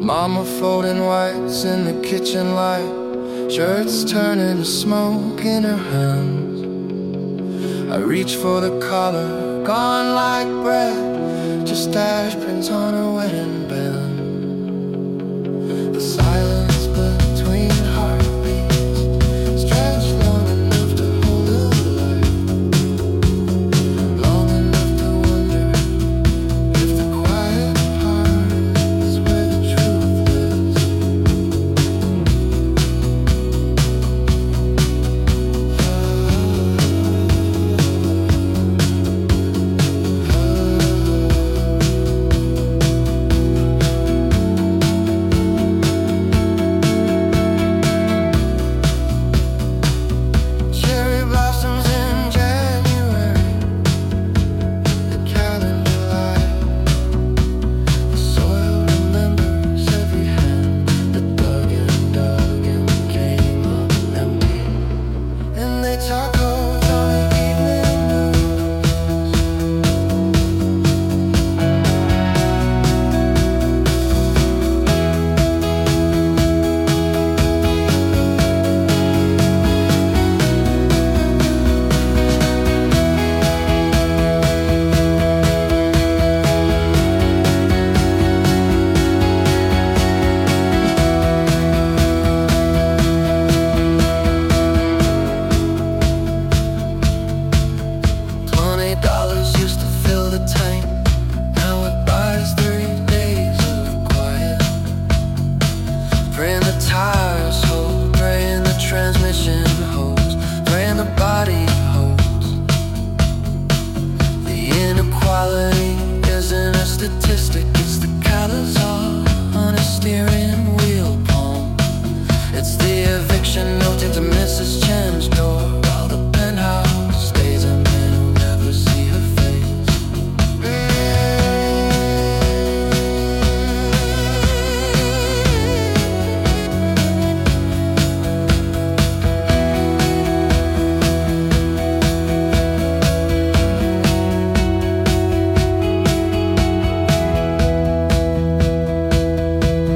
Mama folding whites in the kitchen light, shirts turning to smoke in her hands. I reach for the collar, gone like breath, just ash prints on her wedding band. The silence between heartbeats stretched long enough to hold a light, long enough to wonder if the quiet part is where the truth lives. Cherry blossoms in January, the calendar light. The soil remembers every hand that dug and came up empty. And they talk on the evening $20 used to fill the tank. Now it buys 3 days of quiet. Praying the tires hold, praying the transmission holds, praying the body holds. The inequality isn't a statistic, it's the callous on a steering wheel palm. It's the eviction note into Mrs. Chen's door, while the penthouse stays a man who never see her face.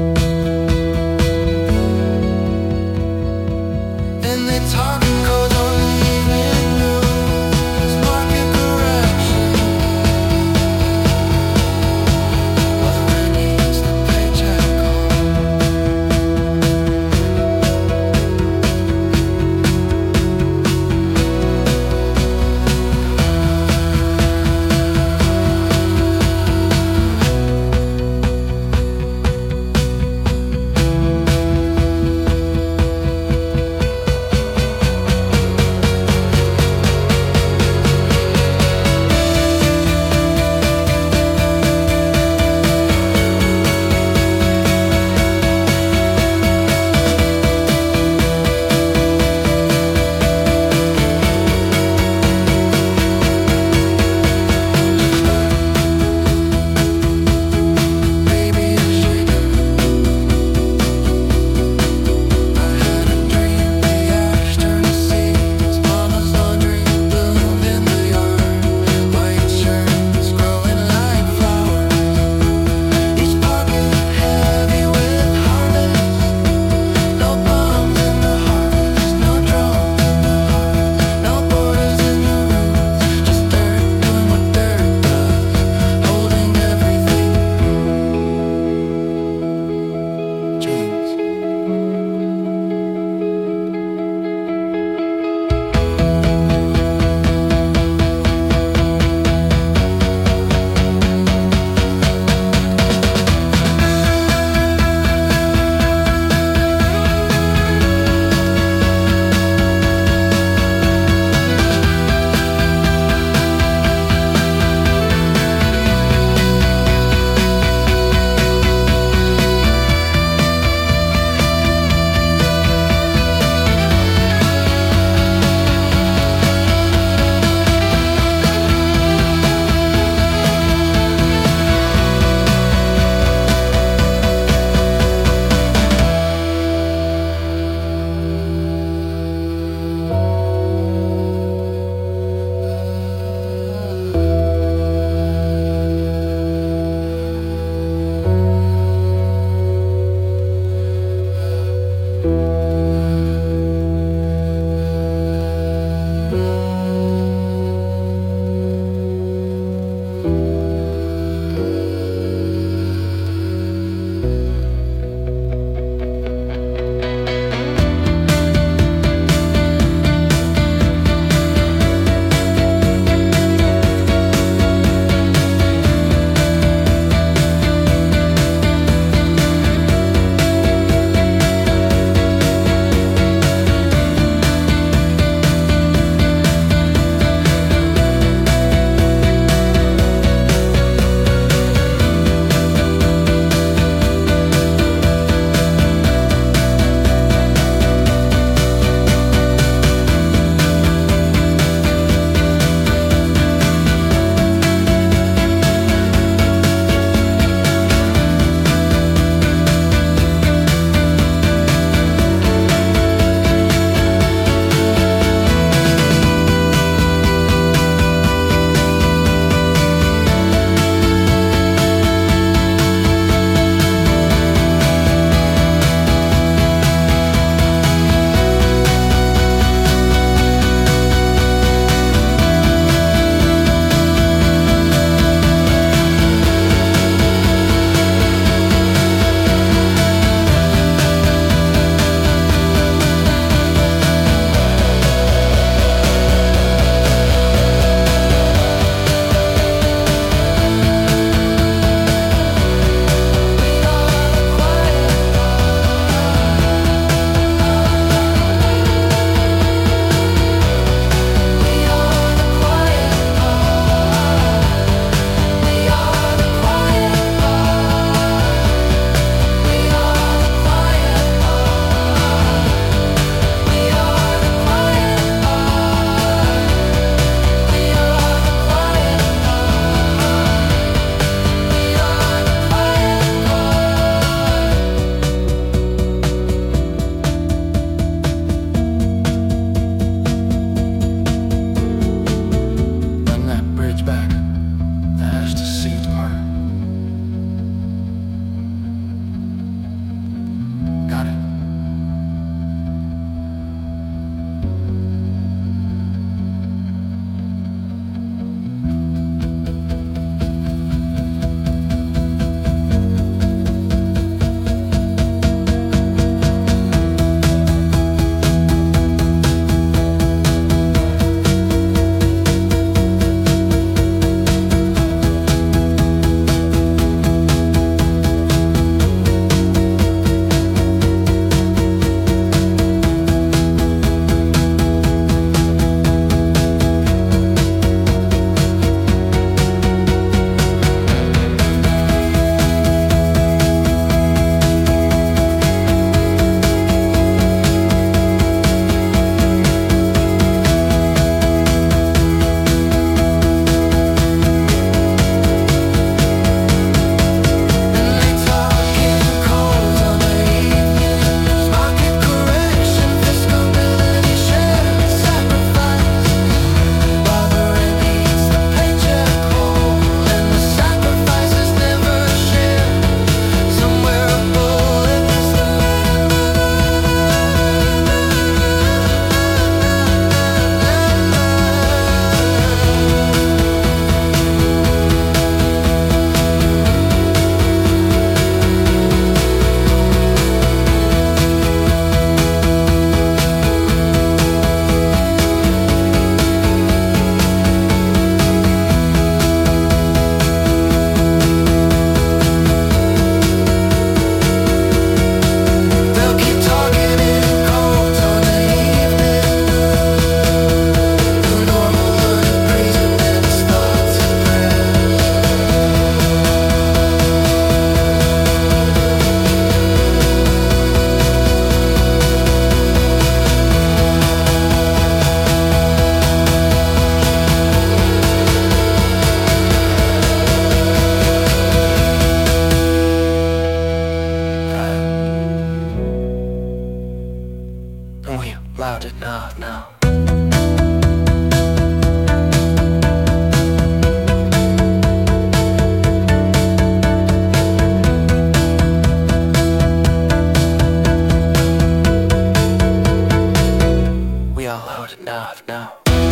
And they talk in codes on loud enough now. We are loud enough now.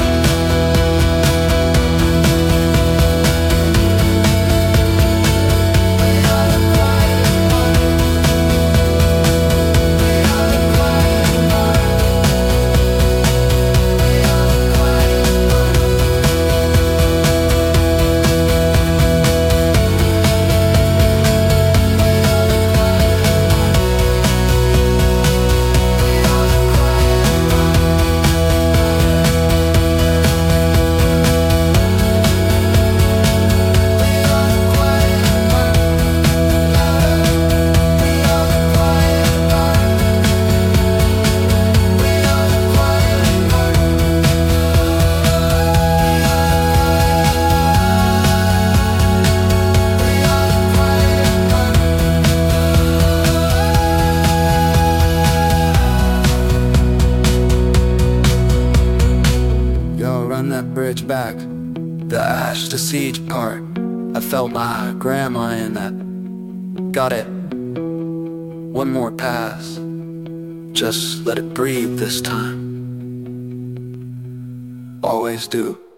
Run that bridge back, the ash to siege part. I felt my grandma in that. Got it. One more pass. Just let it breathe this time. Always do.